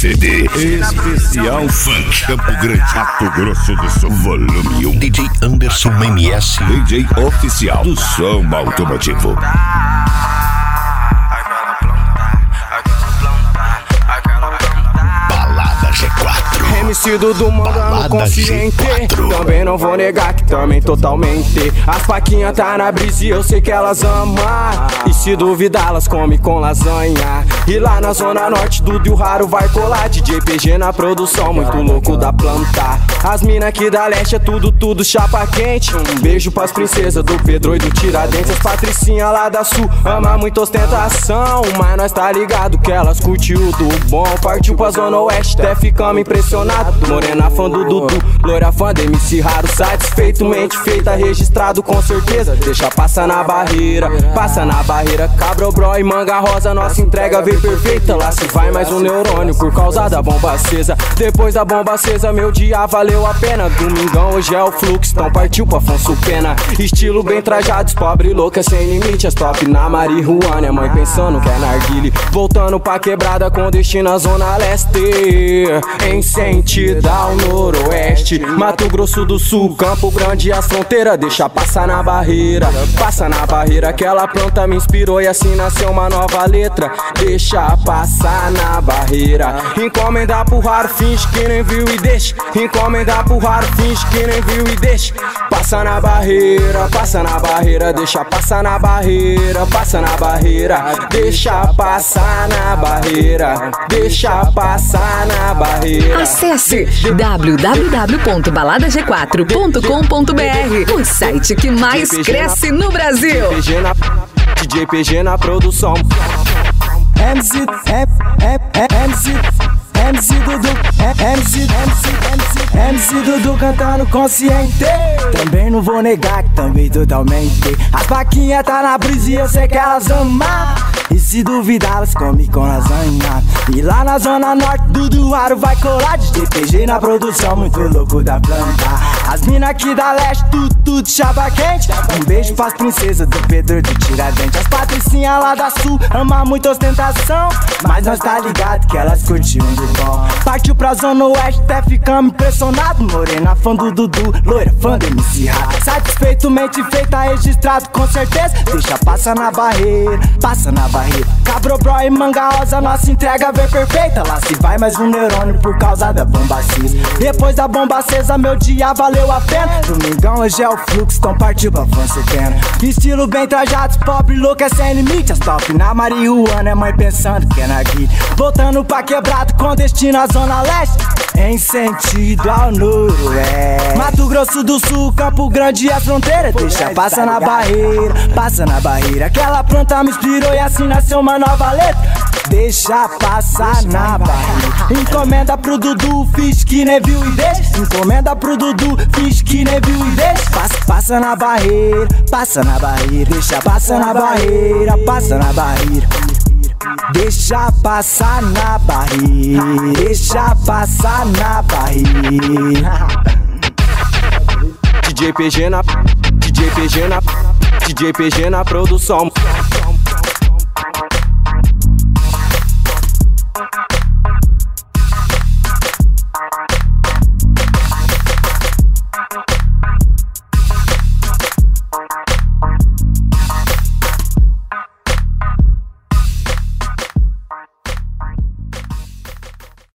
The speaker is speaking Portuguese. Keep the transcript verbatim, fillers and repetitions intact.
C D especial Funk Campo Grande, Mato Grosso do Sul, volume um. D J Anderson M S, D J oficial do som automotivo. G quatro. M C Dudu mandando consciente. Também não vou negar que também totalmente. As paquinhas tá na brisa e eu sei que elas amam. E se duvidar elas comem com lasanha. E lá na zona norte Dudu e o Raro vai colar. D J P G na produção, muito louco da planta. As mina aqui da leste é tudo, tudo chapa quente. Um beijo pras princesas do Pedro e do Tiradentes. As patricinha lá da sul ama muito ostentação. Mas nós tá ligado que elas curtiu do bom. Partiu pra zona oeste, até ficamos impressionados. Morena fã do Dudu, loira fã de M C Raro. Satisfeito, mente feita, registrado com certeza. Deixa passar na barreira, passa na barreira. Cabra, bro e manga rosa, nossa entrega veio perfeita. Lá se vai mais um neurônio por causa da bomba acesa. Depois da bomba acesa, meu dia valeu a pena. Domingão hoje é o fluxo, então partiu pra Afonso Pena. Estilo bem trajados, pobre louca sem limite. As top na marihuana, a mãe pensando que é narguile. Voltando pra quebrada com destino à zona leste. Em sentido ao noroeste, Mato Grosso do Sul, Campo Grande e as fronteiras. Deixa passar na barreira, passa na barreira. Aquela planta me inspirou e assim nasceu uma nova letra. Deixa passar na barreira. Encomendar pro Raro, finge que nem viu e deixa. Encomendar pro Raro, finge que nem viu e deixa. Passa na barreira, passa na barreira. Deixa passar na barreira, passa na barreira. Deixa passar na barreira, deixa passar na barreira. Acesse w w w ponto balada g quatro ponto com ponto b r, o site que mais cresce no Brasil. D J P G na produção. M C, M C, M C Dudu, M C, M C Dudu cantando consciente. Também não vou negar que também totalmente. As vaquinhas tá na brisa e eu sei que elas amam. E se duvidar elas comem com lasanha. E lá na zona norte Dudu Raro vai colar. D J P G na produção, muito louco da planta. As mina aqui da leste, tudo, tudo chapa quente. Um beijo pras princesas do Pedro e do Tiradentes. As patricinha lá da sul ama muito ostentação. Mas nós tá ligado que elas curtiam do bom. Partiu pra zona oeste, até ficamos impressionados. Morena fã do Dudu, loira fã do M C Raro. Satisfeito, mente feita, registrado com certeza. Deixa passar na barreira, passa na barreira. Cabro, bro e manga rosa, nossa entrega veio perfeita. Lá se vai mais um neurônio por causa da bomba acesa. Depois da bomba acesa, meu dia valeu a pena. Domingão hoje é o fluxo, então partiu pra Afonso Pena. Estilo bem trajados, pobre louco é sem limite. As top na marihuana, é mãe pensando que é narguilha. Voltando pra quebrado com destino à zona leste. Em sentido ao noroeste, Mato Grosso do Sul, Campo Grande e as fronteiras. Deixa passa na barreira, passa na barreira. Aquela planta me inspirou e assim nasceu uma nova letra. Deixa passar na barreira. Encomenda pro Dudu, fiz que nem viu e deixa. Encomenda pro Dudu, fiz que nem viu e deixa. Passa, passa na barreira, passa na barreira. Deixa passa na barreira, passa na barreira. Deixa passar na barreira, deixa passar na barreira. D J P G na, D J P G na, D J P G na produção.